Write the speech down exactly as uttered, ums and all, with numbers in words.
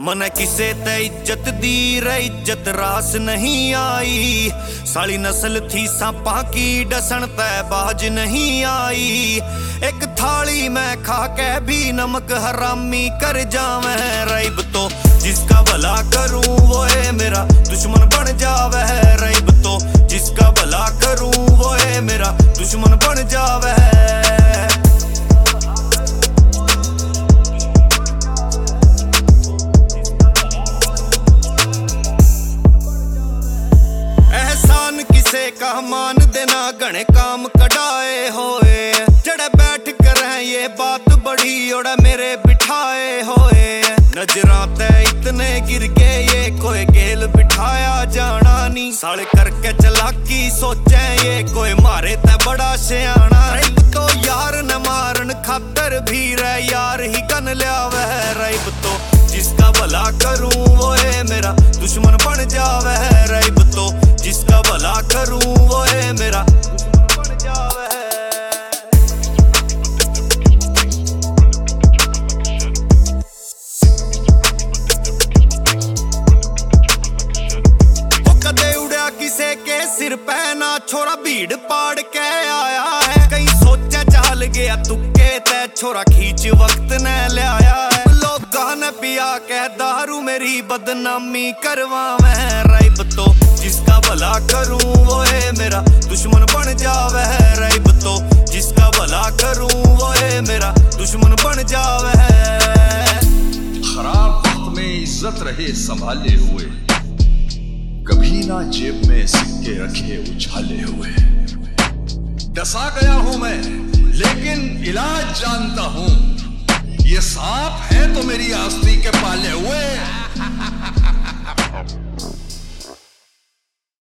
मन किसे ते इज्जत दी रे इज्जत रास नहीं आई। साली नस्ल थी सांपा की डसन तै बाज नहीं आई। एक थाली में खा के भी नमक हरामी कर जावे रईब तो जिसका भला करूं वो है मेरा दुश्मन बन जावे रईब तो जिसका भला करूं वो है मेरा दुश्मन बन जावे। एहसान किसे का मान देना घने काम कढ़ाए होए जड़े बैठ कर ये बात बड़ी ओड़ा मेरे बिठाए होए। नजरा ते इतने गिर के ये कोई गेल बिठाया जाना नी। साल करके चलाकी सोचे ये कोई मारे ते बड़ा सियाना। रईब तो यार न मारन खातर भी रे यार ही गन लिया वह रईब तो जिसका भला करूं वो है मेरा दुश्मन बन जावे रईब तो जिसका भला करूं वो है मेरा दुश्मन बन जावे। किसे के सिर पे ना छोरा भीड़ पाड़ के आया है। कहीं सोचा चाल गया तुक्के ते छोरा खींच वक्त ने ले आया है। लोग ने पिया के दारू मेरी बदनामी करवावे रईब तो जिसका भला करूं वो है मेरा दुश्मन बन जावे रईब तो जिसका भला करूं वो है मेरा दुश्मन बन जावे। खराब वक्त में इज्जत रहे संभाले हुए कभी ना जेब में सिक्के रखे उछाले हुए। डसा गया हूं मैं लेकिन इलाज जानता हूं ये सांप है तो मेरी आस्ती के पाले हुए।